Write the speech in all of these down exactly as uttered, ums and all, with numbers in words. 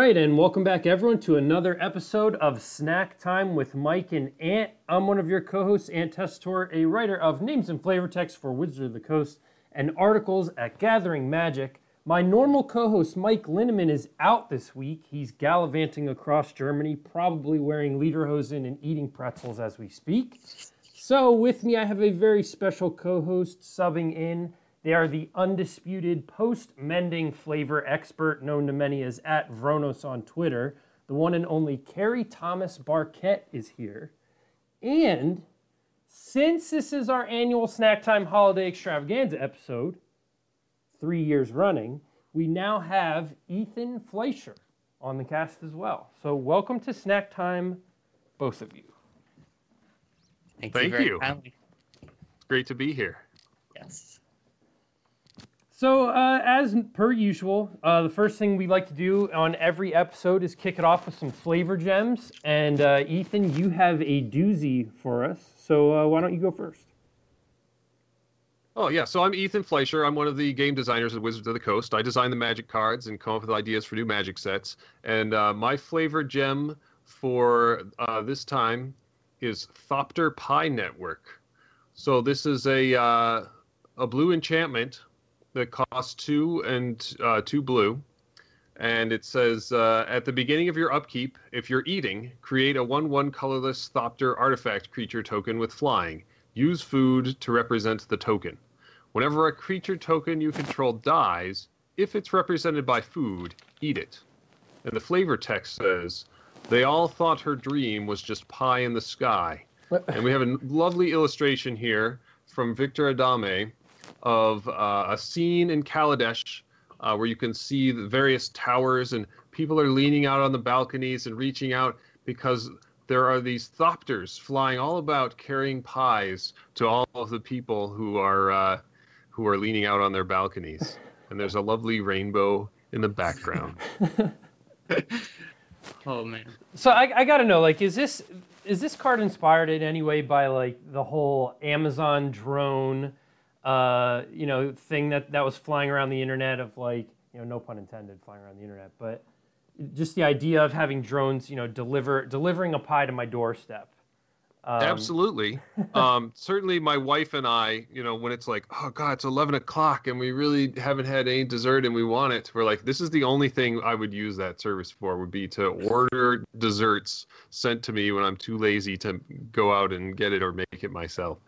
right, and welcome back, everyone, to another episode of Snack Time with Mike and Ant. I'm one of your co-hosts, Ant Tessitore, a writer of names and flavor text for Wizards of the Coast and articles at Gathering Magic. My normal co-host, Mike Linneman, is out this week. He's gallivanting across Germany, probably wearing lederhosen and eating pretzels as we speak. So with me, I have a very special co-host subbing in. They are the undisputed post-mending flavor expert known to many as at Vronos on Twitter. The one and only Carrie Thomas Barquette is here. And since this is our annual Snack Time Holiday Extravaganza episode, three years running, we now have Ethan Fleischer on the cast as well. So welcome to Snack Time, both of you. Thank, Thank you. Very you. kindly. It's great to be here. Yes. So, uh, as per usual, uh, the first thing we like to do on every episode is kick it off with some flavor gems. And uh, Ethan, you have a doozy for us. So uh, why don't you go first? Oh, yeah. So I'm Ethan Fleischer. I'm one of the game designers at Wizards of the Coast. I design the Magic cards and come up with ideas for new Magic sets. And uh, my flavor gem for uh, this time is Thopter Pie Network. So this is a uh, a blue enchantment that costs two and uh, two blue, and it says uh, at the beginning of your upkeep, if you're eating, create a one one colorless Thopter artifact creature token with flying. Use food to represent the token. Whenever a creature token you control dies, if it's represented by food, eat it. And the flavor text says, they all thought her dream was just pie in the sky. And we have a lovely illustration here from Victor Adame of uh, a scene in Kaladesh uh, where you can see the various towers and people are leaning out on the balconies and reaching out because there are these thopters flying all about carrying pies to all of the people who are uh, who are leaning out on their balconies. And there's a lovely rainbow in the background. Oh man. So I, I got to know, like, is this is this card inspired in any way by like the whole Amazon drone, uh, you know, thing that, that was flying around the internet of like, you know, no pun intended, flying around the internet, but just the idea of having drones, you know, deliver delivering a pie to my doorstep. Um, Absolutely. Um, certainly my wife and I, you know, when it's like, oh God, it's eleven o'clock and we really haven't had any dessert and we want it, we're like, this is the only thing I would use that service for, would be to order desserts sent to me when I'm too lazy to go out and get it or make it myself.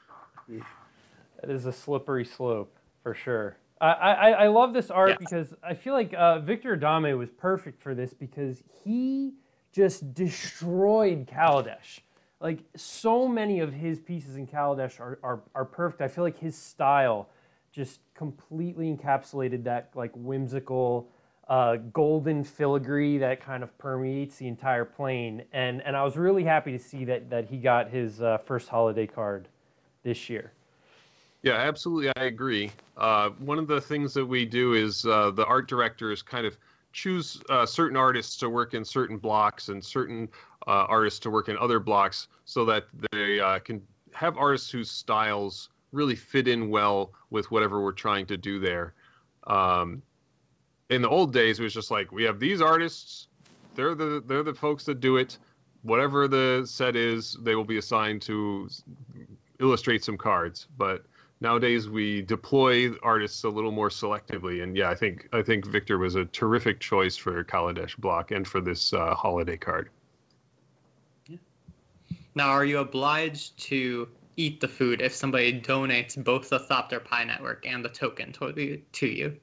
That is a slippery slope for sure. I, I, I love this art Yeah. because I feel like uh, Victor Adame was perfect for this because he just destroyed Kaladesh. Like, so many of his pieces in Kaladesh are, are, are perfect. I feel like his style just completely encapsulated that, like, whimsical, uh, golden filigree that kind of permeates the entire plane. And and I was really happy to see that, that he got his uh, first holiday card this year. Yeah, absolutely. I agree. Uh, one of the things that we do is uh, the art directors kind of choose uh, certain artists to work in certain blocks and certain uh, artists to work in other blocks so that they uh, can have artists whose styles really fit in well with whatever we're trying to do there. Um, in the old days, it was just like, we have these artists, they're the they're the folks that do it. Whatever the set is, they will be assigned to illustrate some cards. But nowadays, we deploy artists a little more selectively, and yeah, I think I think Victor was a terrific choice for Kaladesh block and for this uh, holiday card. Yeah. Now, are you obliged to eat the food if somebody donates both the Thopter Pie Network and the token to, to you?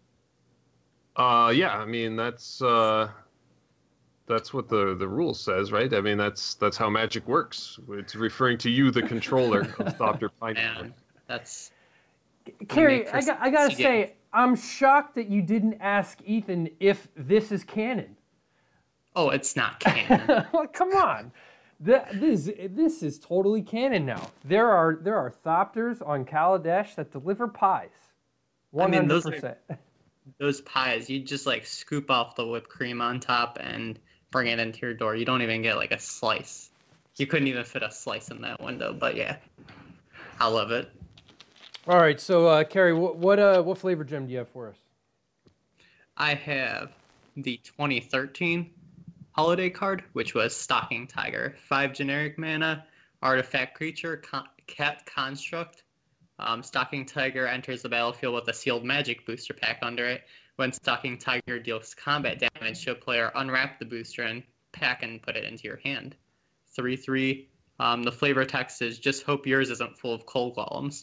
Uh, yeah, I mean that's uh, that's what the the rule says, right? I mean that's that's how Magic works. It's referring to you, the controller of Thopter Pie Network. And that's Carrie, I, got, I gotta say, I'm shocked that you didn't ask Ethan if this is canon. Oh, it's not canon. Like, come on. The, this, this is totally canon now. There are there are Thopters on Kaladesh that deliver pies. one hundred percent. I mean, those, are, those pies, you just like scoop off the whipped cream on top and bring it into your door. You don't even get like a slice. You couldn't even fit a slice in that window, but yeah, I love it. All right, so uh, Carrie, what what, uh, what flavor gem do you have for us? I have the twenty thirteen holiday card, which was Stalking Tiger. Five generic mana, artifact creature, con- cat construct. Um, Stalking Tiger enters the battlefield with a sealed magic booster pack under it. When Stalking Tiger deals combat damage, show player unwrap the booster and pack and put it into your hand. three three. Um, the flavor text is just hope yours isn't full of coal golems.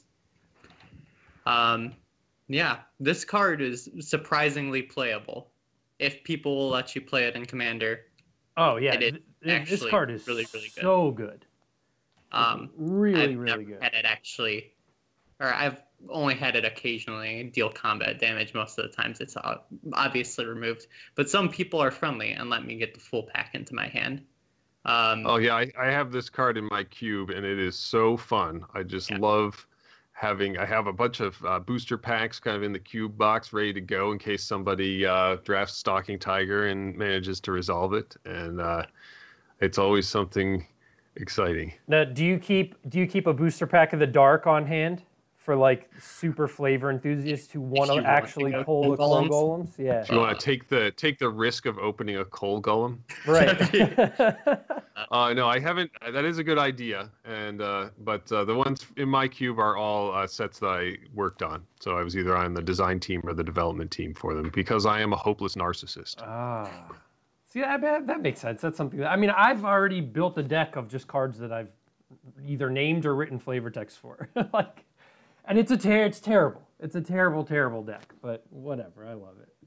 Um, yeah, this card is surprisingly playable. If people will let you play it in Commander. Oh, yeah. It is Th- this card is really, really good. so good. Um, really, I've really never good. had it actually, or I've only had it occasionally deal combat damage. Most of the times it's uh, obviously removed. But some people are friendly and let me get the full pack into my hand. Um, Oh yeah, I, I have this card in my cube, and it is so fun. I just Yeah. love having. I have a bunch of uh, booster packs kind of in the cube box, ready to go in case somebody uh, drafts Stalking Tiger and manages to resolve it. And uh, it's always something exciting. Now, do you keep do you keep a booster pack of the dark on hand for like super flavor enthusiasts who want you to want actually to go pull the coal coal golems? Yeah, Do you want to take the take the risk of opening a coal golem? right. Uh, no, I haven't. That is a good idea, and uh, but uh, the ones in my cube are all uh, sets that I worked on. So I was either on the design team or the development team for them because I am a hopeless narcissist. Ah, see that that makes sense. That's something that I mean. I've already built a deck of just cards that I've either named or written flavor text for, like, and it's a ter- it's terrible. It's a terrible, terrible deck, but whatever. I love it.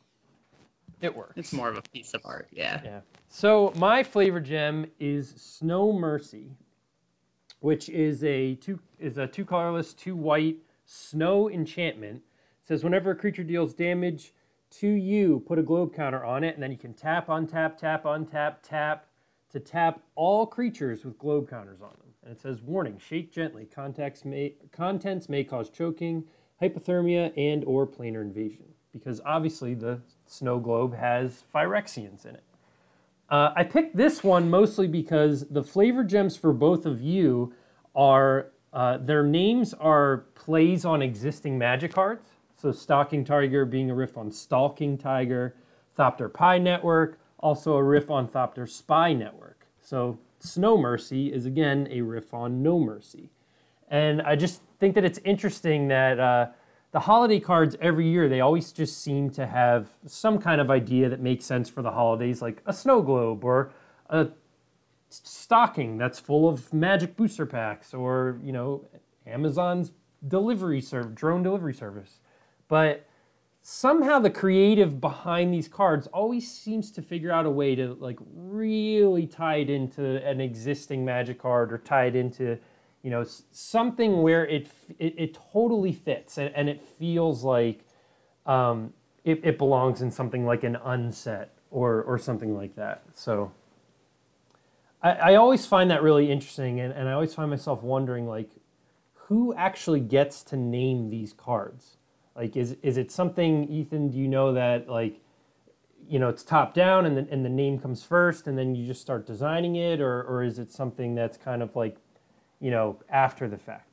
It works. It's more of a piece of art, yeah. Yeah. So my flavor gem is Snow Mercy, which is a two is a two colorless, two white snow enchantment. It says whenever a creature deals damage to you, put a globe counter on it, and then you can tap, untap, tap, untap, tap to tap all creatures with globe counters on them. And it says warning: shake gently. Contacts may contents may cause choking, hypothermia, and or planar invasion. Because obviously the snow globe has Phyrexians in it. Uh, I picked this one mostly because the flavor gems for both of you are, uh, their names are plays on existing Magic cards. So Stalking Tiger being a riff on Stalking Tiger, Thopter Pie Network, also a riff on Thopter Spy Network. So Snow Mercy is again a riff on No Mercy. And I just think that it's interesting that uh, the holiday cards every year, they always just seem to have some kind of idea that makes sense for the holidays, like a snow globe or a stocking that's full of magic booster packs, or, you know, Amazon's delivery serv- drone delivery service. But somehow the creative behind these cards always seems to figure out a way to like really tie it into an existing magic card, or tie it into, you know, something where it it, it totally fits, and, and it feels like um, it, it belongs in something like an unset or or something like that. So I, I always find that really interesting, and, and I always find myself wondering, like, who actually gets to name these cards? Like, is is it something, Ethan, do you know that, like, you know, it's top down and the, and the name comes first and then you just start designing it, or or is it something that's kind of like, you know, after the fact?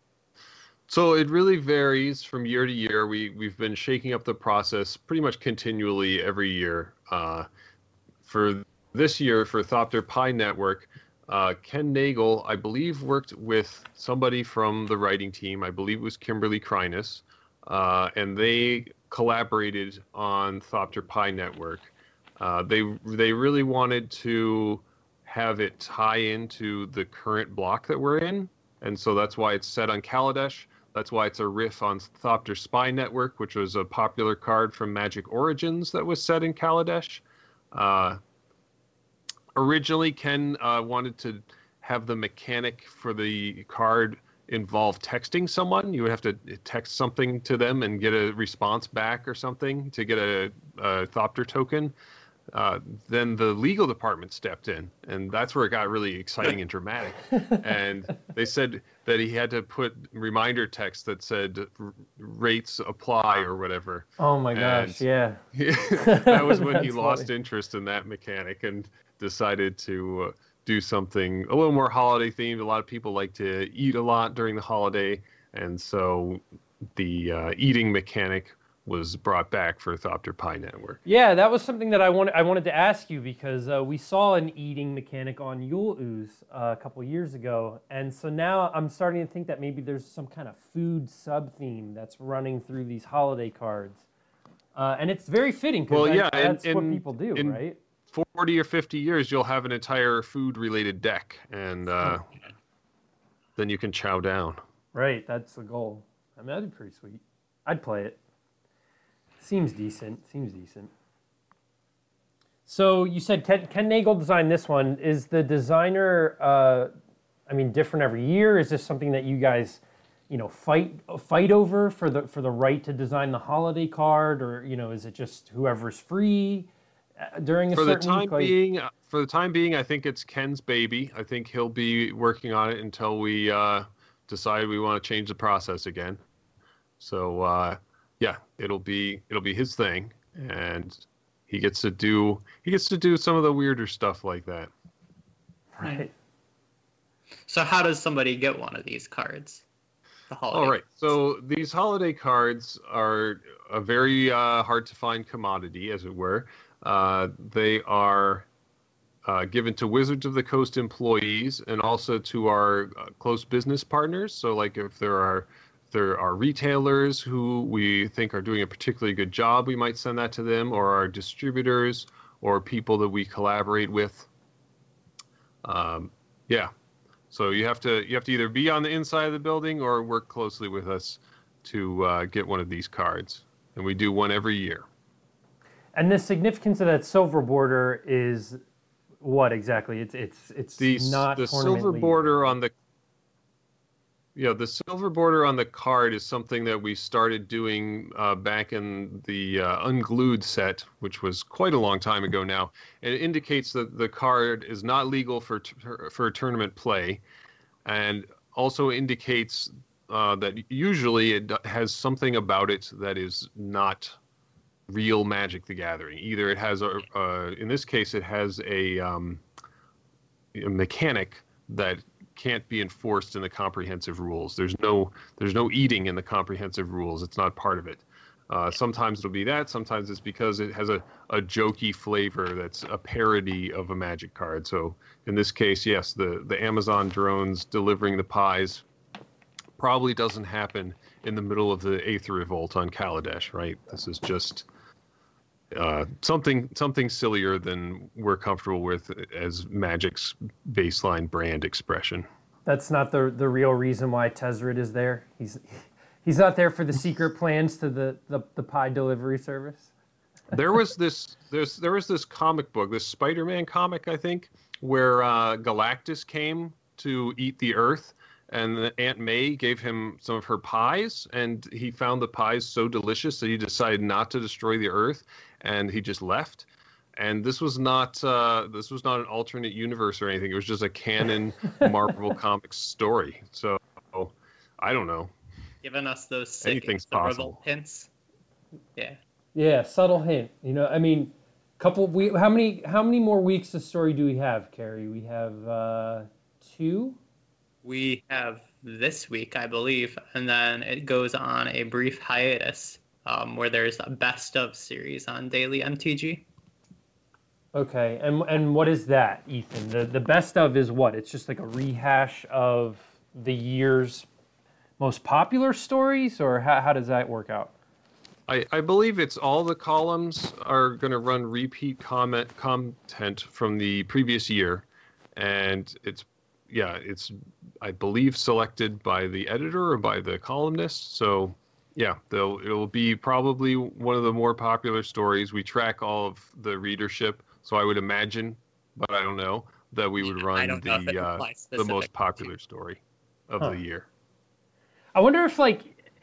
So it really varies from year to year. We we've been shaking up the process pretty much continually every year. Uh, for this year, for Thopter Pie Network, uh, Ken Nagel, I believe, worked with somebody from the writing team. I believe it was Kimberly Kreines, uh, and they collaborated on Thopter Pie Network. Uh, they they really wanted to have it tie into the current block that we're in, and so that's why it's set on Kaladesh. That's why it's a riff on Thopter Spy Network, which was a popular card from Magic Origins that was set in Kaladesh. Uh, originally, Ken uh, wanted to have the mechanic for the card involve texting someone. You would have to text something to them and get a response back or something to get a, a Thopter token. Uh, then the legal department stepped in, and that's where it got really exciting and dramatic. And they said that he had to put reminder text that said rates apply or whatever. Oh my gosh, and yeah. That was when he That's lost funny. interest in that mechanic and decided to uh, do something a little more holiday themed. A lot of people like to eat a lot during the holiday, and so the uh, eating mechanic was brought back for Thopter Pie Network. Yeah, that was something that I wanted. I wanted to ask you because uh, we saw an eating mechanic on Yule Ooze uh, a couple years ago, and so now I'm starting to think that maybe there's some kind of food sub theme that's running through these holiday cards, uh, and it's very fitting because Well, yeah, that's and- what and- people do, and- right? forty or fifty years, you'll have an entire food-related deck, and uh, then you can chow down. Right, that's the goal. I mean, that'd be pretty sweet. I'd play it. Seems decent. Seems decent. So you said Ken, Ken Nagel designed this one. Is the designer, uh, I mean, different every year? Is this something that you guys, you know, fight fight over for the for the right to design the holiday card, or you know, is it just whoever's free uh, during a For the certain time week? Like, being, for the time being, I think it's Ken's baby. I think he'll be working on it until we uh, decide we want to change the process again. So uh, yeah, it'll be it'll be his thing, and he gets to do he gets to do some of the weirder stuff like that. right. So how does somebody get one of these cards? The holiday. All right. So these holiday cards are a very uh, hard to find commodity, as it were. Uh, they are uh, given to Wizards of the Coast employees and also to our uh, close business partners. So, like if there are if there are retailers who we think are doing a particularly good job, we might send that to them, or our distributors, or people that we collaborate with. Um, yeah. So you have to you have to either be on the inside of the building or work closely with us to uh, get one of these cards, and we do one every year. And the significance of that silver border is what exactly? It's it's it's The not the tournament silver league. border on the yeah the silver border on the card is something that we started doing uh, back in the uh, Unglued set, which was quite a long time ago now. And it indicates that the card is not legal for t- for tournament play, and also indicates uh, that usually it has something about it that is not real Magic the Gathering. Either it has a uh, in this case it has a, um, a mechanic that can't be enforced in the comprehensive rules. There's no there's no eating in the comprehensive rules. It's not part of it. Uh, sometimes it'll be that. Sometimes it's because it has a, a jokey flavor that's a parody of a Magic card. So in this case, yes, the, the Amazon drones delivering the pies probably doesn't happen in the middle of the Aether Revolt on Kaladesh, right? This is just uh, something something sillier than we're comfortable with as Magic's baseline brand expression. That's not the the real reason why Tezzeret is there. He's he's not there for the secret plans to the, the, the pie delivery service. There was this there's there was this comic book, this Spider-Man comic, I think, where uh, Galactus came to eat the Earth, and Aunt May gave him some of her pies, and he found the pies so delicious that he decided not to destroy the Earth, and he just left. And this was not uh, this was not an alternate universe or anything. It was just a canon Marvel Comics story. So I don't know. Giving us those sick Anything's the possible. revolt hints. Yeah. Yeah, subtle hint. You know, I mean, couple. We how many how many more weeks of story do we have, Carrie? We have uh, two. We have this week, I believe, and then it goes on a brief hiatus um, where there's a best of series on Daily M T G. Okay, and and what is that, Ethan? The the best of is what? It's just like a rehash of the year's most popular stories, or how how does that work out? I, I believe it's all the columns are going to run repeat comment content from the previous year, and it's yeah it's I believe selected by the editor or by the columnist. So yeah, they'll it'll be probably one of the more popular stories. We track all of the readership, so I would imagine, but I don't know, that we would I run don't know if it the uh, applies the most specifically popular story of Huh. the year. I wonder if like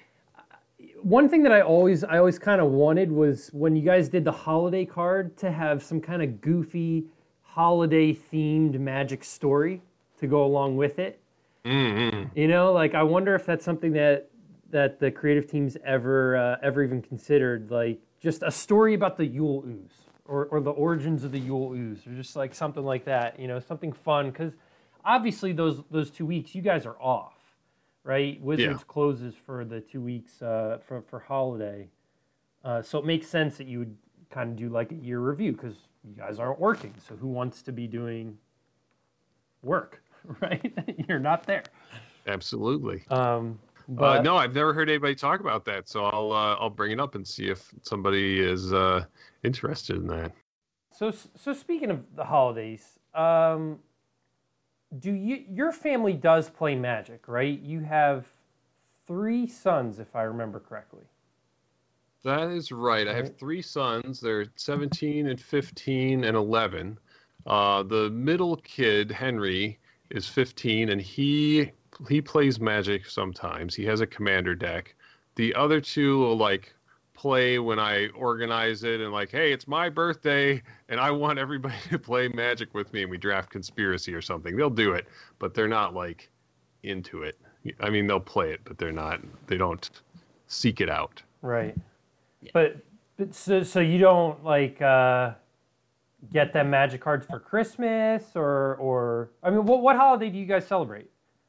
one thing that I always I always kind of wanted was when you guys did the holiday card to have some kind of goofy holiday themed Magic story to go along with it. Mm-hmm. You know, like I wonder if that's something that that the creative teams ever uh, ever even considered, like just a story about the Yule Ooze or or the origins of the Yule Ooze, or just like something like that. You know, something fun, because obviously those those two weeks you guys are off, right? Wizards Yeah. closes for the two weeks uh, for for holiday. Uh, so it makes sense that you would kind of do like a year review because you guys aren't working. So who wants to be doing work, right? You're not there. Absolutely. Um, but uh, no, I've never heard anybody talk about that, so I'll uh, I'll bring it up and see if somebody is uh, interested in that. So so speaking of the holidays, um, do you your family does play Magic, right? You have three sons, if I remember correctly. That is right. I Right. have three sons. They're seventeen and fifteen and eleven. Uh, the middle kid, Henry, is fifteen, and he he plays Magic sometimes. He has a commander deck. The other two will like play when I organize it and like, hey, it's my birthday and I want everybody to play Magic with me, and we draft Conspiracy or something. They'll do it, but they're not like into it. I mean, they'll play it, but they're not. They don't seek it out. Right. Yeah. But, but so so you don't like uh, get them Magic cards for Christmas or or I mean, what what holiday do you guys celebrate?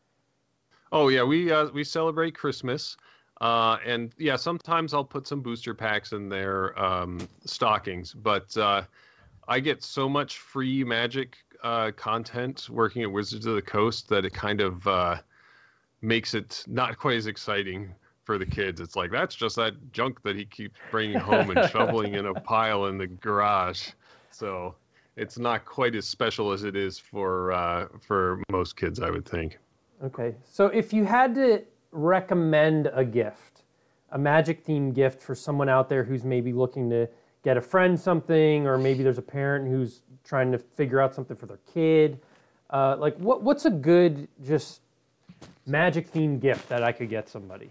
Oh yeah, we uh, we celebrate Christmas, uh, and yeah, sometimes I'll put some booster packs in their um, stockings. But uh, I get so much free Magic uh, content working at Wizards of the Coast that it kind of uh, makes it not quite as exciting for the kids. It's like that's just that junk that he keeps bringing home and shoveling in a pile in the garage. So it's not quite as special as it is for uh, for most kids, I would think. Okay. So if you had to recommend a gift, a Magic themed gift for someone out there who's maybe looking to get a friend something, or maybe there's a parent who's trying to figure out something for their kid, uh, like what what's a good just Magic themed gift that I could get somebody?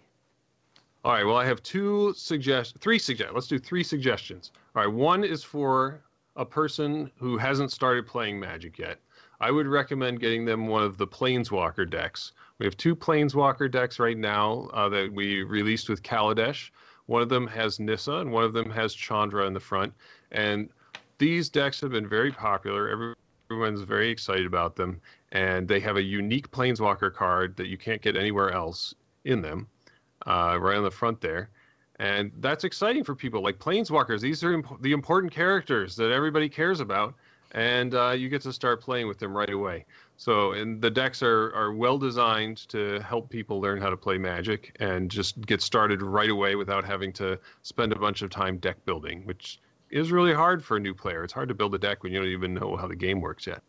All right. Well, I have two suggest, three suggest. Let's do three suggestions. All right. One is for a person who hasn't started playing Magic yet. I would recommend getting them one of the Planeswalker decks. We have two Planeswalker decks right now uh, that we released with Kaladesh. One of them has Nissa, and one of them has Chandra in the front. And these decks have been very popular. Everyone's very excited about them. And they have a unique Planeswalker card that you can't get anywhere else in them, uh, right on the front there. And that's exciting for people. Like Planeswalkers, these are imp- the important characters that everybody cares about. And uh, you get to start playing with them right away. So, and the decks are, are well designed to help people learn how to play Magic and just get started right away without having to spend a bunch of time deck building, which is really hard for a new player. It's hard to build a deck when you don't even know how the game works yet.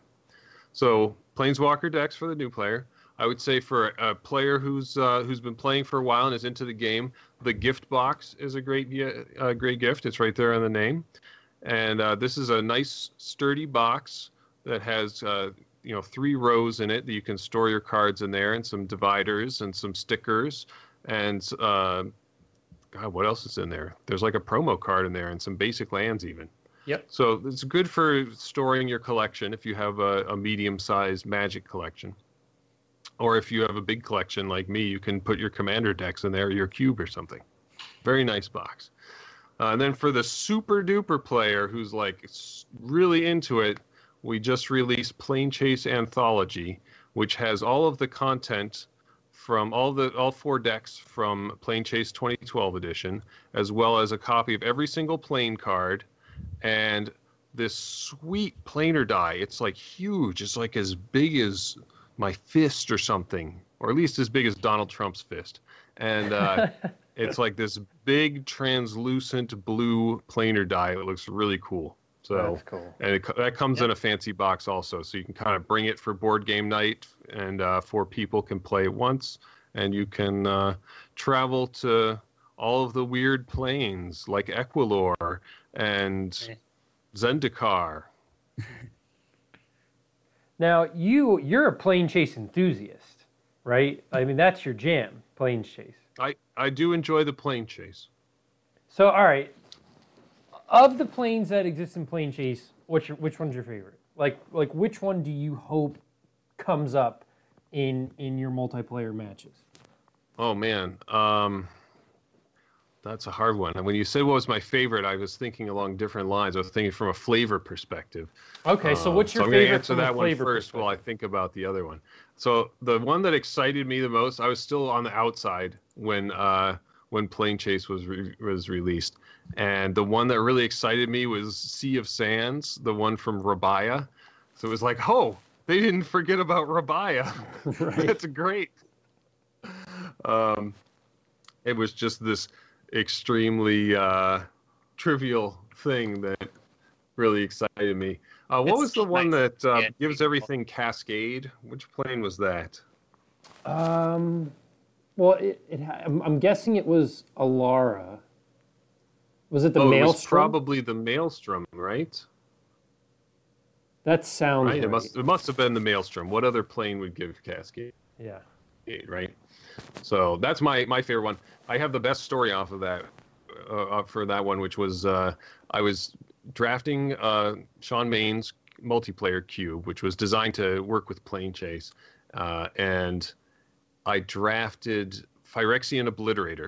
So, Planeswalker decks for the new player. I would say for a player who's uh, who's been playing for a while and is into the game, the gift box is a great uh, great gift. It's right there on the name. And uh, this is a nice, sturdy box that has, uh, you know, three rows in it that you can store your cards in there, and some dividers and some stickers. And, uh, God, what else is in there? There's like a promo card in there and some basic lands even. Yep. So it's good for storing your collection if you have a, a medium-sized Magic collection. Or if you have a big collection like me, you can put your commander decks in there, or your cube or something. Very nice box. Uh, and then for the super duper player who's like really into it, we just released Plane Chase Anthology, which has all of the content from all the all four decks from Plane Chase twenty twelve edition, as well as a copy of every single plane card, and this sweet planar die. It's like huge. It's like as big as my fist or something, or at least as big as Donald Trump's fist. And uh, it's like this big translucent blue planar die that looks really cool. So That's cool. And it, that comes Yep. in a fancy box also, so you can kind of bring it for board game night, and uh, four people can play at once, and you can uh, travel to all of the weird planes like Equilor and Okay. Zendikar. Now you you're a plane chase enthusiast, right? I mean that's your jam, plane chase. I, I do enjoy the plane chase. So all right, of the planes that exist in plane chase, which which one's your favorite? Like like which one do you hope comes up in in your multiplayer matches? Oh man, um, that's a hard one. And when you said what was my favorite, I was thinking along different lines. I was thinking from a flavor perspective. Okay, so Um, what's your so I'm favorite gonna answer from a that one flavor first while I think about the other one. So the one that excited me the most, I was still on the outside when uh, when Plane Chase was re- was released, and the one that really excited me was Sea of Sands, the one from Rabaya. So it was like, oh, they didn't forget about Rabaya. Right. That's great. Um, it was just this extremely uh, trivial thing that really excited me. Uh, what It's was the still one nice. that uh, Yeah, gives beautiful. everything Cascade? Which plane was that? Um, well, it, it ha- I'm, I'm guessing it was Alara. Was it the oh, it was Maelstrom? probably the Maelstrom, right? That sounds Right. right. It must. It must have been the Maelstrom. What other plane would give Cascade? Yeah. Right. So that's my my favorite one. I have the best story off of that uh, for that one, which was uh, I was drafting uh, Sean Main's multiplayer cube, which was designed to work with Plane Chase, uh, and I drafted Phyrexian Obliterator,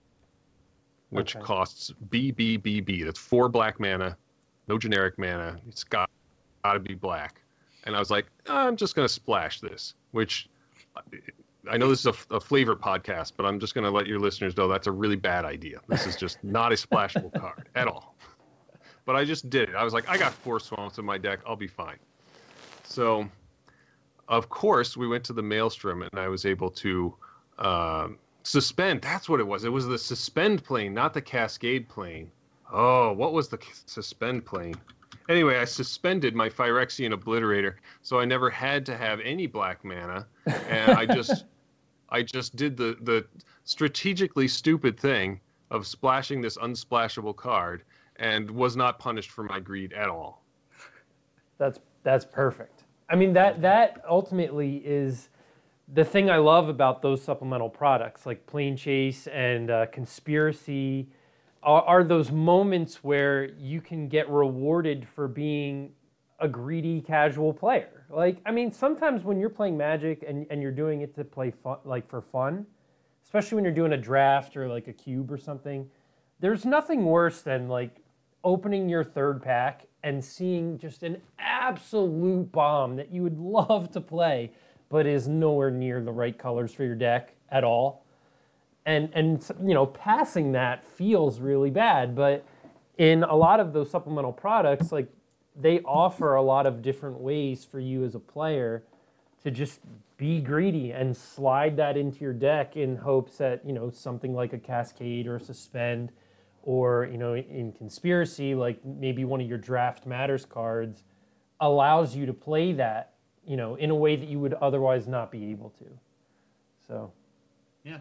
which Okay. costs B B B B. That's four black mana, no generic mana. It's got got to be black. And I was like, I'm just going to splash this, which I know this is a, a flavor podcast, but I'm just going to let your listeners know that's a really bad idea. This is just not a splashable card at all. But I just did it. I was like, I got four swamps in my deck. I'll be fine. So, of course, we went to the Maelstrom, and I was able to um, suspend. That's what it was. It was the suspend plane, not the Cascade plane. Oh, what was the suspend plane? Anyway, I suspended my Phyrexian Obliterator, so I never had to have any black mana, and I just, I just did the the strategically stupid thing of splashing this unsplashable card, and was not punished for my greed at all. That's that's perfect. I mean that that ultimately is the thing I love about those supplemental products like Plane Chase and uh, Conspiracy. Are, are those moments where you can get rewarded for being a greedy casual player. Like, I mean, sometimes when you're playing Magic and, and you're doing it to play fun, like for fun, especially when you're doing a draft or like a cube or something, there's nothing worse than like opening your third pack and seeing just an absolute bomb that you would love to play, but is nowhere near the right colors for your deck at all. And, and you know, passing that feels really bad, but in a lot of those supplemental products, like they offer a lot of different ways for you as a player to just be greedy and slide that into your deck in hopes that, you know, something like a Cascade or a Suspend or, you know, in Conspiracy, like maybe one of your Draft Matters cards allows you to play that, you know, in a way that you would otherwise not be able to. So, yeah.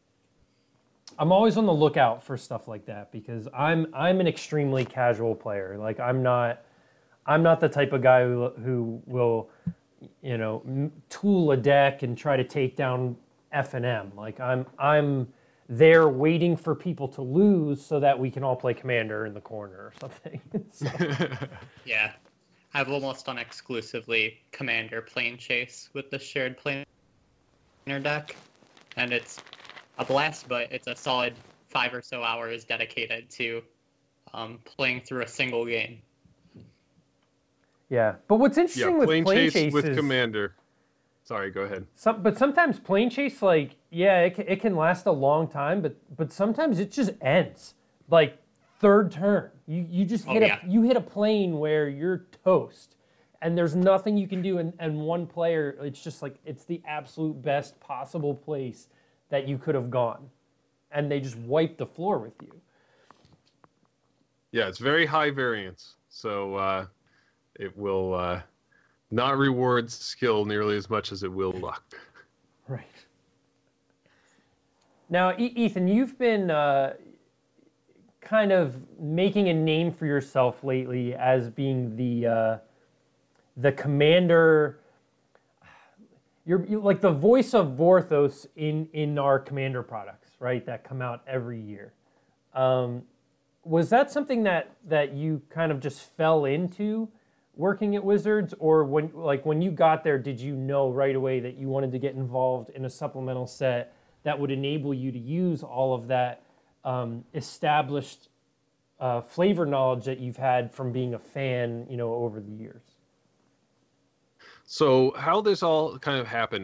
I'm always on the lookout for stuff like that because I'm I'm an extremely casual player. Like I'm not I'm not the type of guy who who will, you know, tool a deck and try to take down F and M. Like I'm I'm there waiting for people to lose so that we can all play Commander in the corner or something. So, Yeah. I've almost done exclusively Commander Plane Chase with the shared planar deck. And it's a blast, but it's a solid five or so hours dedicated to um, playing through a single game. yeah, but what's interesting Yeah, with Plane Plane Chase Chase with is, Commander. Sorry, go ahead. some, but sometimes Plane Chase, like, yeah, it can, it can last a long time, but but sometimes it just ends like third turn. You you just Oh, hit yeah. a you hit a plane where you're toast, and there's nothing you can do, and, and one player, it's just like it's the absolute best possible place that you could have gone, and they just wipe the floor with you. Yeah, it's very high variance, so uh, it will uh, not reward skill nearly as much as it will luck. Right. Now, E- Ethan, you've been uh, kind of making a name for yourself lately as being the uh, the commander. You're, you're like the voice of Vorthos in in our commander products, right? That come out every year. Um, was that something that that you kind of just fell into working at Wizards, or when like when you got there, did you know right away that you wanted to get involved in a supplemental set that would enable you to use all of that um, established uh, flavor knowledge that you've had from being a fan, you know, over the years? So how this all kind of happened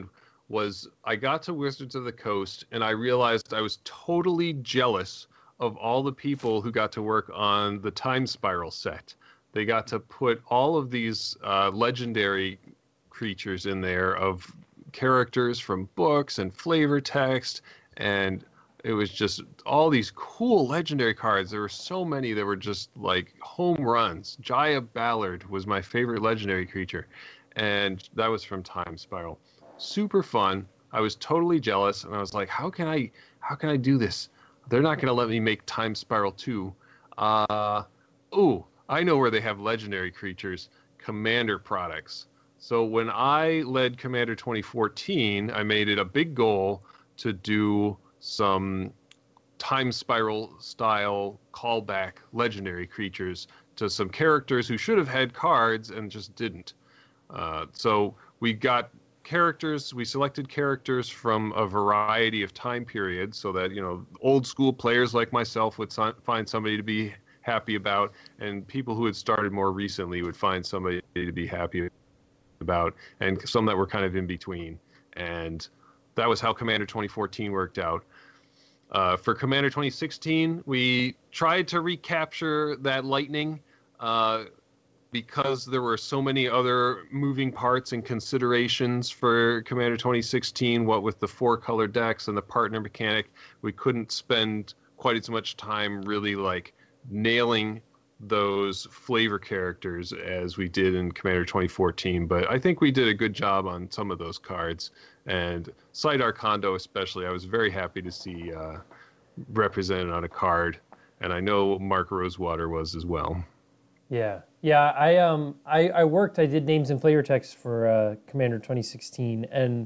was I got to Wizards of the Coast and I realized I was totally jealous of all the people who got to work on the Time Spiral set. They got to put all of these uh, legendary creatures in there of characters from books and flavor text, and it was just all these cool legendary cards. There were so many that were just like home runs. Jaya Ballard was my favorite legendary creature, and that was from Time Spiral. Super fun. I was totally jealous, and I was like, how can I how can I do this? They're not going to let me make Time Spiral two. Uh, ooh, I know where they have legendary creatures, Commander products. So when I led Commander twenty fourteen, I made it a big goal to do some Time Spiral style callback legendary creatures to some characters who should have had cards and just didn't. Uh, so we got characters, we selected characters from a variety of time periods so that, you know, old school players like myself would so- find somebody to be happy about, and people who had started more recently would find somebody to be happy about, and some that were kind of in between. And that was how Commander twenty fourteen worked out. Uh, for Commander twenty sixteen, we tried to recapture that lightning uh, because there were so many other moving parts and considerations for Commander twenty sixteen, what with the four-color decks and the partner mechanic. We couldn't spend quite as much time really like nailing those flavor characters as we did in Commander twenty fourteen, but I think we did a good job on some of those cards. And Sidar Kondo especially, I was very happy to see uh, represented on a card, and I know Mark Rosewater was as well. Yeah, yeah. I um I, I worked. I did names and flavor text for uh, Commander twenty sixteen, and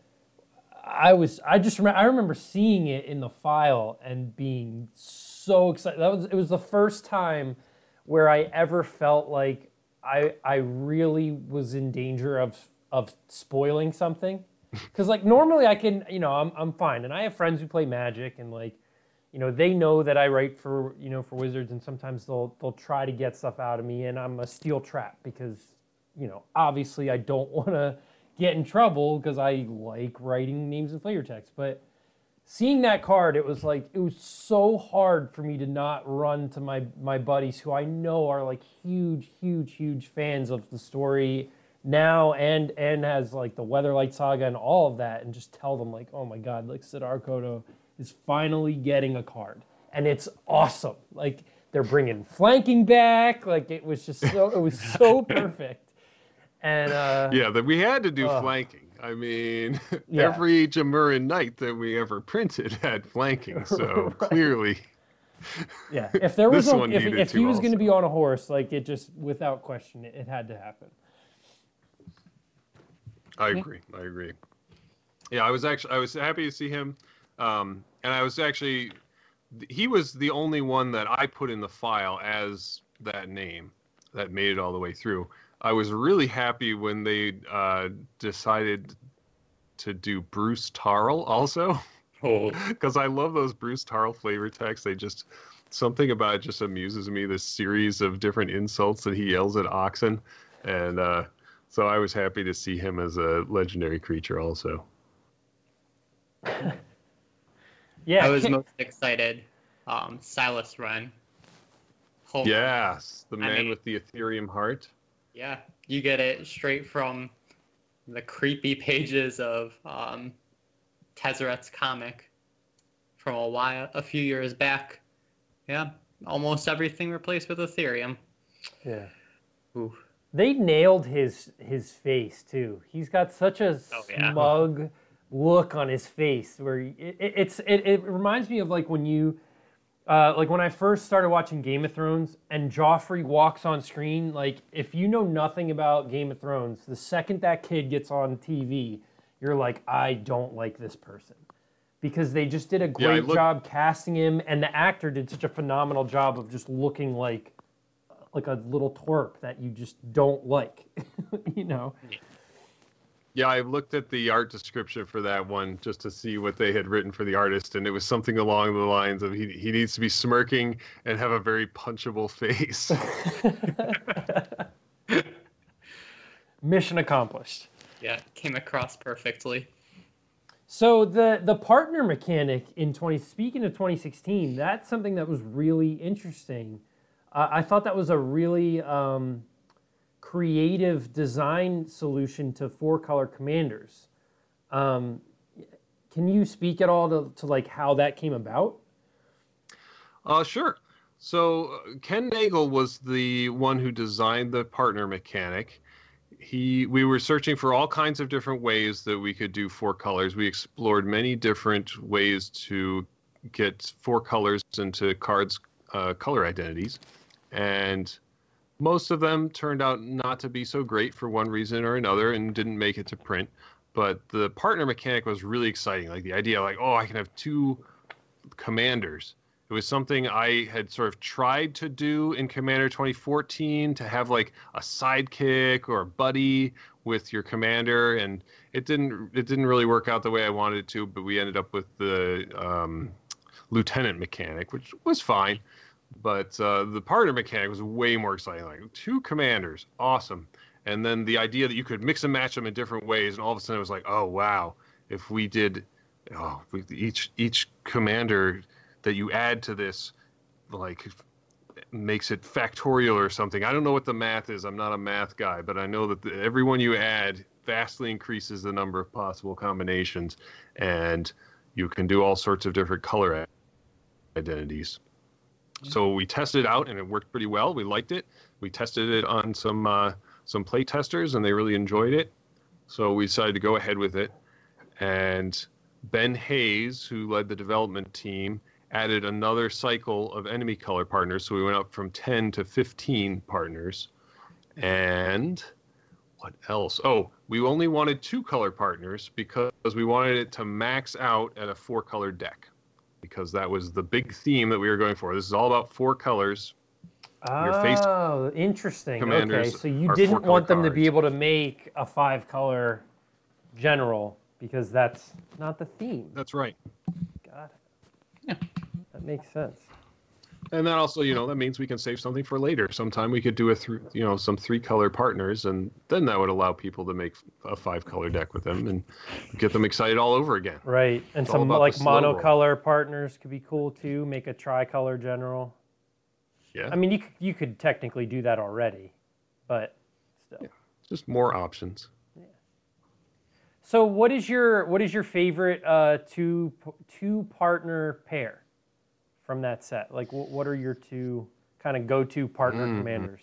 I was I just remember I remember seeing it in the file and being so excited. That was it was the first time where I ever felt like I I really was in danger of of spoiling something. Because like normally I can, you know, I'm I'm fine, and I have friends who play Magic, and like, you know, they know that I write for, you know, for Wizards, and sometimes they'll they'll try to get stuff out of me, and I'm a steel trap because, you know, obviously I don't want to get in trouble because I like writing names and flavor text. But seeing that card, it was like it was so hard for me to not run to my my buddies who I know are like huge, huge, huge fans of the story now, and and has like the Weatherlight Saga and all of that, and just tell them like, oh my god, like Sidar Kondo is finally getting a card, and it's awesome. Like they're bringing flanking back. Like it was just so it was so perfect. And uh, yeah, that we had to do uh, flanking. I mean, yeah. every Jamuran Knight that we ever printed had flanking, so Right. clearly. Yeah, if there was This a, one if, needed if he to was going to also. be on a horse, like it just without question, it, it had to happen. I agree. I agree. Yeah, I was actually I was happy to see him, um, and I was actually he was the only one that I put in the file as that name that made it all the way through. I was really happy when they uh, decided to do Bruce Tarl also, because I love those Bruce Tarl flavor texts. They just something about it just amuses me. This series of different insults that he yells at Oxen, and. Uh, So I was happy to see him as a legendary creature also. Yeah, I was Ki- most excited. Um, Silas Run. Home run. Yes, the I man mean- with the Ethereum heart. Yeah, you get it straight from the creepy pages of um, Tezzeret's comic from a while, a few years back. Yeah, almost everything replaced with Ethereum. yeah. Ooh. They nailed his his face too. He's got such a Oh, yeah. smug look on his face, where he, it, it, it's it, it reminds me of like when you, uh, like when I first started watching Game of Thrones and Joffrey walks on screen. Like if you know nothing about Game of Thrones, the second that kid gets on T V, you're like, I don't like this person, because they just did a Yeah, I great look- job casting him, and the actor did such a phenomenal job of just looking like. like a little twerp that you just don't like, you know? Yeah, I looked at the art description for that one just to see what they had written for the artist, and it was something along the lines of he he needs to be smirking and have a very punchable face. Mission accomplished. Yeah, came across perfectly. So the the partner mechanic in twenty speaking of twenty sixteen, that's something that was really interesting. Uh, I thought that was a really um, creative design solution to four color commanders. Um, can you speak at all to, to like how that came about? Uh, sure. So uh, Ken Nagel was the one who designed the partner mechanic. He, we were searching for all kinds of different ways that we could do four colors. We explored many different ways to get four colors into cards' uh, color identities, and most of them turned out not to be so great for one reason or another and didn't make it to print. But the partner mechanic was really exciting. Like the idea, like, oh, I can have two commanders. It was something I had sort of tried to do in Commander twenty fourteen, to have like a sidekick or a buddy with your commander, and it didn't it didn't really work out the way I wanted it to. But we ended up with the um, lieutenant mechanic, which was fine. But uh, the partner mechanic was way more exciting. Like two commanders, awesome. And then the idea that you could mix and match them in different ways, and all of a sudden it was like, oh wow, if we did, oh, we, each each commander that you add to this, like, makes it factorial or something. I don't know what the math is. I'm not a math guy, but I know that the, every one you add vastly increases the number of possible combinations, and you can do all sorts of different color identities. Yeah. So we tested it out, and it worked pretty well. We liked it. We tested it on some uh, some play testers, and they really enjoyed it. So we decided to go ahead with it. And Ben Hayes, who led the development team, added another cycle of enemy color partners. So we went up from ten to fifteen partners. And what else? Oh, we only wanted two color partners because we wanted it to max out at a four color deck, because that was the big theme that we were going for. This is all about four colors. Oh, interesting. Okay, so you didn't want them to be able to make a five color general because that's not the theme. That's right. Got it. Yeah. That makes sense. And that also, you know, that means we can save something for later. Sometime we could do a, th- you know, some three color partners, and then that would allow people to make a five color deck with them and get them excited all over again. Right, and it's some like monocolor partners could be cool too. Make a tricolor general. Yeah. I mean, you could, you could technically do that already, but still. Yeah. Just more options. Yeah. So, what is your what is your favorite uh, two two partner pair from that set? Like, what, what are your two kind of go-to partner mm, commanders?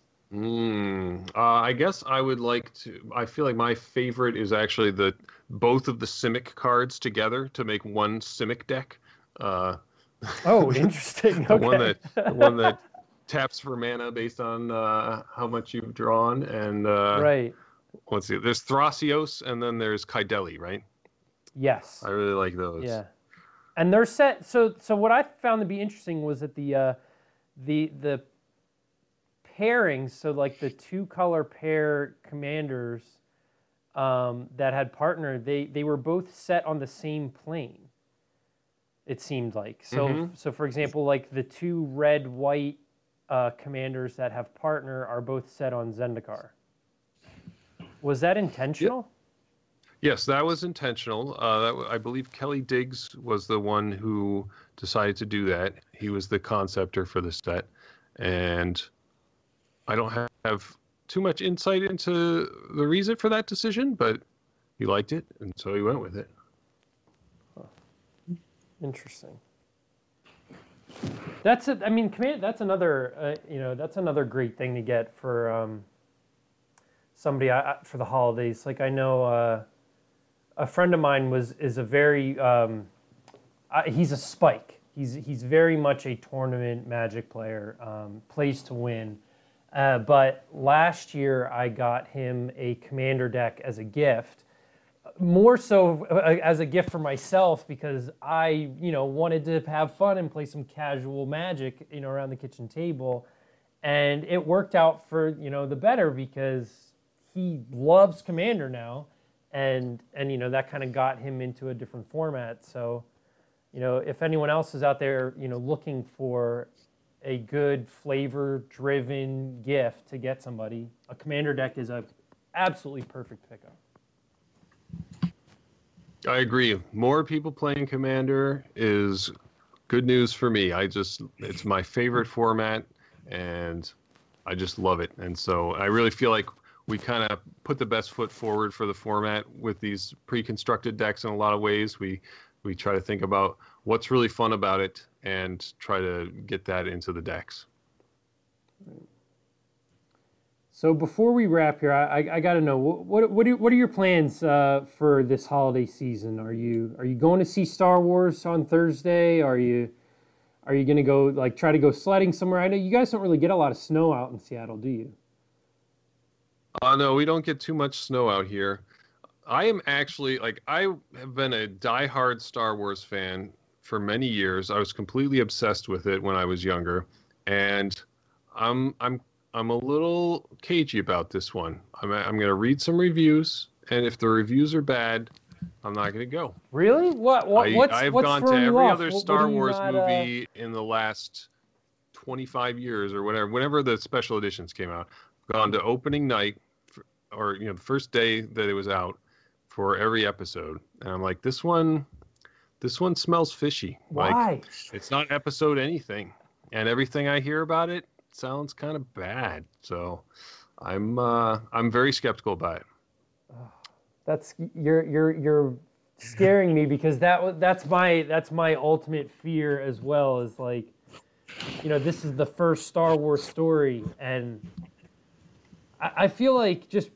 Mm, uh, I guess I would like to. I feel like my favorite is actually the both of the Simic cards together to make one Simic deck. Uh, oh, interesting. the okay. one that the one that taps for mana based on uh, how much you've drawn, and uh, right. Let's see. There's Thrasios, and then there's Kaideli, right? Yes. I really like those. Yeah. And they're set. So, so what I found to be interesting was that the uh, the the pairings. So, like the two color pair commanders um, that had partner, they they were both set on the same plane. It seemed like so. Mm-hmm. So, for example, like the two red white uh, commanders that have partner are both set on Zendikar. Was that intentional? Yep. Yes, that was intentional. Uh, that, I believe Kelly Diggs was the one who decided to do that. He was the conceptor for the set, and I don't have, have too much insight into the reason for that decision, but he liked it, and so he went with it. Interesting. That's it. I mean, command. That's another. Uh, you know, that's another great thing to get for um, somebody uh, for the holidays. Like I know uh, a friend of mine was is a very. Um, uh, he's a spike. He's he's very much a tournament Magic player. Um, plays to win. Uh, but last year I got him a commander deck as a gift. More so as a gift for myself because I, you know, wanted to have fun and play some casual Magic, you know, around the kitchen table, and it worked out for, you know, the better because he loves Commander now, and and you know that kind of got him into a different format. So, you know, if anyone else is out there, you know, looking for a good flavor-driven gift to get somebody, a Commander deck is a absolutely perfect pickup. I agree. More people playing Commander is good news for me. I just, it's my favorite format, and I just love it. And so I really feel like we kind of put the best foot forward for the format with these pre-constructed decks in a lot of ways. We we try to think about what's really fun about it and try to get that into the decks. So before we wrap here, I, I, I got to know what what are, what are your plans uh, for this holiday season? Are you are you going to see Star Wars on Thursday? Are you are you going to go like try to go sledding somewhere? I know you guys don't really get a lot of snow out in Seattle, do you? Uh, no, we don't get too much snow out here. I am actually like I have been a diehard Star Wars fan for many years. I was completely obsessed with it when I was younger, and I'm I'm. I'm a little cagey about this one. I'm, I'm going to read some reviews, and if the reviews are bad, I'm not going to go. Really? What? What? I, What's, I've what's gone to throwing you every off? other What- Star what do you Wars not, movie in the last twenty-five years or whatever. Whenever the special editions came out, I've gone to opening night, for, or you know, the first day that it was out for every episode, and I'm like, this one, this one smells fishy. Why? Like, it's not episode anything, and everything I hear about it sounds kind of bad. So I'm uh I'm very skeptical about it. That's you're you're you're scaring me because that wa- that's my that's my ultimate fear as well. Is like, you know, this is the first Star Wars story, and I, I feel like just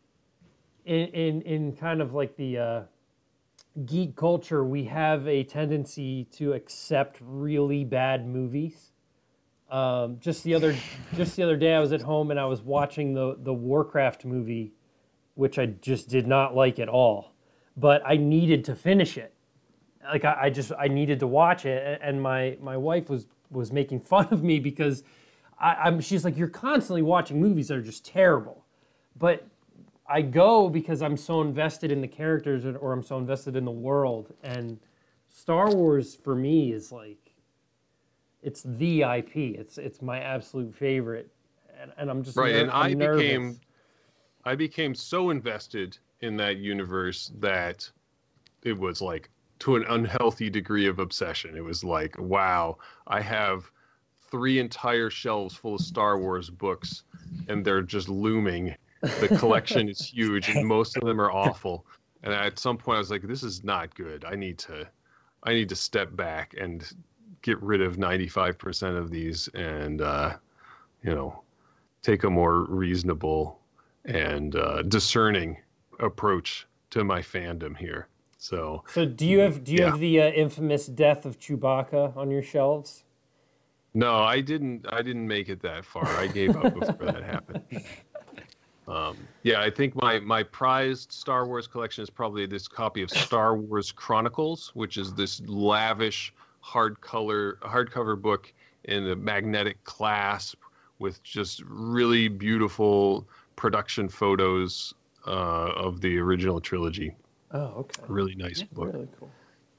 in in in kind of like the uh, geek culture, we have a tendency to accept really bad movies. Um, just the other, just the other day, I was at home and I was watching the the Warcraft movie, which I just did not like at all. But I needed to finish it. Like I, I just I needed to watch it, and my my wife was was making fun of me because I, I'm. She's like, you're constantly watching movies that are just terrible. But I go because I'm so invested in the characters, or I'm so invested in the world. And Star Wars for me is like, it's the I P. It's it's my absolute favorite, and, and I'm just Right, ner- and I I'm nervous. became I became so invested in that universe that it was like to an unhealthy degree of obsession. It was like, wow, I have three entire shelves full of Star Wars books, and they're just looming. The collection is huge, and most of them are awful. And at some point, I was like, this is not good. I need to, I need to step back and get rid of ninety-five percent of these, and uh, you know, take a more reasonable and uh, discerning approach to my fandom here. So, So do you have do you Yeah. have the uh, infamous death of Chewbacca on your shelves? no, I didn't. I didn't make it that far. I gave up before that happened. Um, yeah, I think my my prized Star Wars collection is probably this copy of Star Wars Chronicles, which is this lavish hardcover hardcover book in a magnetic clasp with just really beautiful production photos uh, of the original trilogy. Oh, okay. Really nice book. Really cool.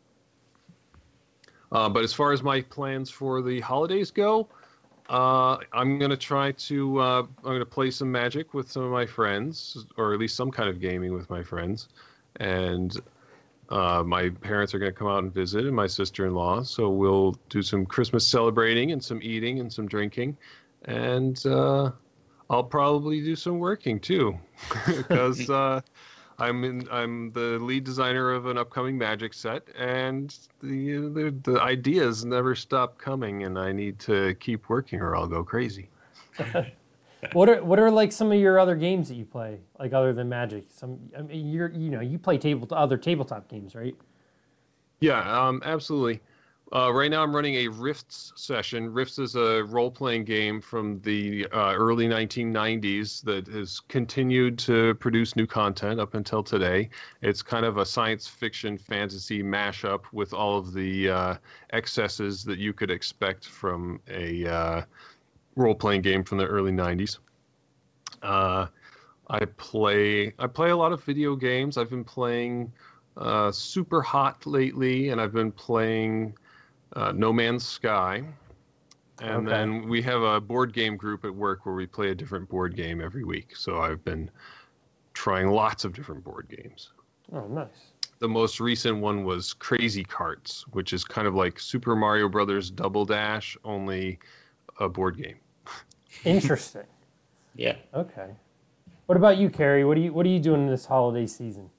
Uh, but as far as my plans for the holidays go, uh, I'm going to try to uh, I'm going to play some Magic with some of my friends, or at least some kind of gaming with my friends. And uh, my parents are going to come out and visit, and my sister-in-law. So we'll do some Christmas celebrating and some eating and some drinking. And uh, I'll probably do some working too, because uh, I'm in, I'm the lead designer of an upcoming Magic set, and the, the the ideas never stop coming, and I need to keep working or I'll go crazy. What are what are like some of your other games that you play, like other than Magic? Some I mean, you're you know you play table other tabletop games, right? Yeah, um, absolutely. Uh, right now I'm running a Rifts session. Rifts is a role-playing game from the uh, early nineteen nineties that has continued to produce new content up until today. It's kind of a science fiction fantasy mashup with all of the uh, excesses that you could expect from a uh, role-playing game from the early nineties. Uh, I play I play a lot of video games. I've been playing uh, Super Hot lately, and I've been playing Uh, No Man's Sky, and Okay. then we have a board game group at work where we play a different board game every week. So I've been trying lots of different board games. Oh, nice. the most recent one was Crazy Karts, which is kind of like Super Mario Brothers Double Dash, only a board game. Interesting. Yeah. Okay. What about you, Carrie? What are you What are you doing this holiday season?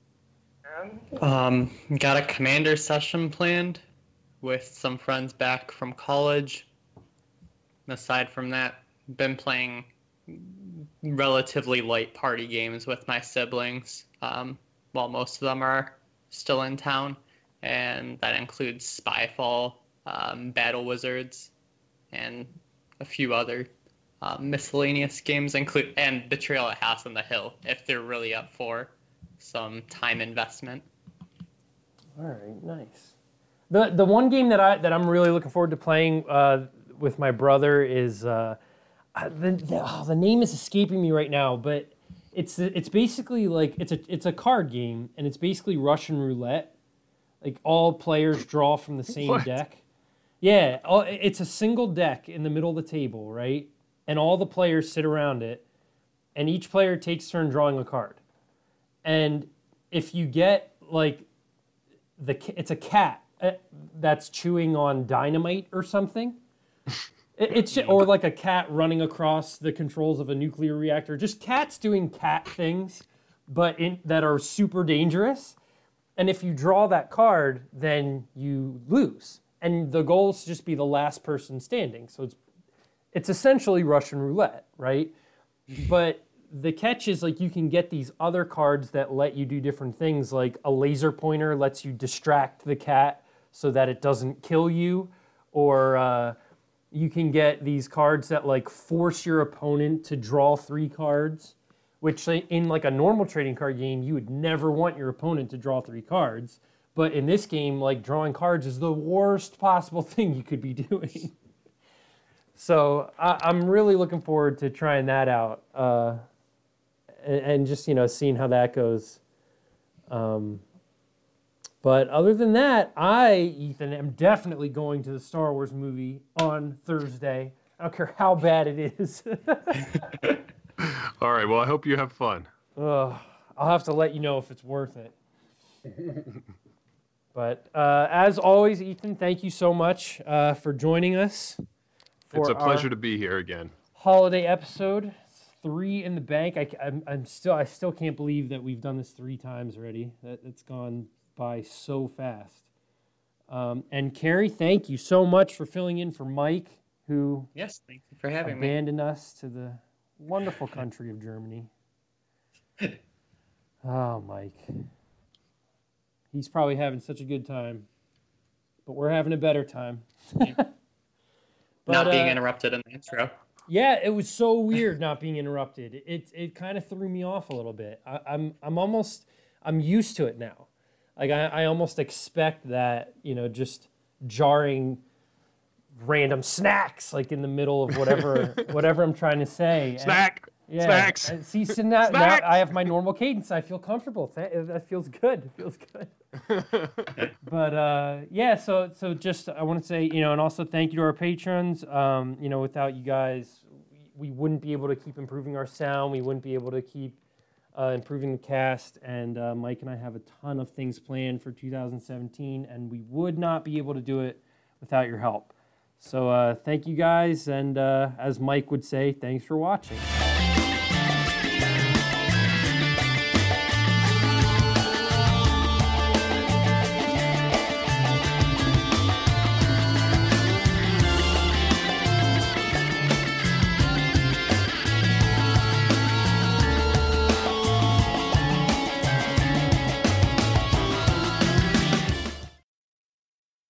Um, got a commander session planned with some friends back from college. Aside from that, been playing relatively light party games with my siblings, um, while most of them are still in town, and that includes Spyfall, um, Battle Wizards, and a few other um, miscellaneous games, include and Betrayal at House on the Hill, if they're really up for some time investment. All right, nice. The the one game that I that I'm really looking forward to playing uh, with my brother is uh, the the, oh, the name is escaping me right now, but it's it's basically like it's a it's a card game, and it's basically Russian roulette. Like all players draw from the same What? deck. Yeah, all, it's a single deck in the middle of the table, right? And all the players sit around it, and each player takes turn drawing a card. And if you get like the it's a cat uh, that's chewing on dynamite or something. It, it's or like a cat running across the controls of a nuclear reactor. Just cats doing cat things, but in, that are super dangerous. And if you draw that card, then you lose. And the goal is to just be the last person standing. So it's it's essentially Russian roulette, right? But the catch is like you can get these other cards that let you do different things, like a laser pointer lets you distract the cat so that it doesn't kill you, or uh, you can get these cards that like force your opponent to draw three cards, which in like a normal trading card game you would never want your opponent to draw three cards. But in this game, like drawing cards is the worst possible thing you could be doing. So I, I'm really looking forward to trying that out. Uh, and just, you know, seeing how that goes. Um, but other than that, I, Ethan, am definitely going to the Star Wars movie on Thursday. I don't care how bad it is. All right, well, I hope you have fun. Ugh, I'll have to let you know if it's worth it. But uh, as always, Ethan, thank you so much uh, for joining us. For It's a pleasure our to be here again. holiday episode. Three in the bank. I, I'm, I'm still, I still can't believe that we've done this three times already. That it's gone by so fast. Um, and Carrie, thank you so much for filling in for Mike, who Yes, thank you for having me. abandoned us to the wonderful country of Germany. Oh, Mike. He's probably having such a good time, but we're having a better time. Not But, being uh, interrupted in the intro. Yeah, it was so weird not being interrupted. It it kind of threw me off a little bit. I, I'm I'm almost I'm used to it now. Like I, I almost expect that, you know, just jarring random snacks like in the middle of whatever whatever I'm trying to say. Snack! And, yeah, Snacks! and see, so now, now Snacks! I have my normal cadence. I feel comfortable. That, that feels good. It feels good. But uh, yeah, so so just I want to say, you know, and also thank you to our patrons. Um, you know, without you guys, we, we wouldn't be able to keep improving our sound. We wouldn't be able to keep uh, improving the cast. And uh, Mike and I have a ton of things planned for two thousand seventeen, and we would not be able to do it without your help. So uh, thank you guys, and uh, as Mike would say, thanks for watching.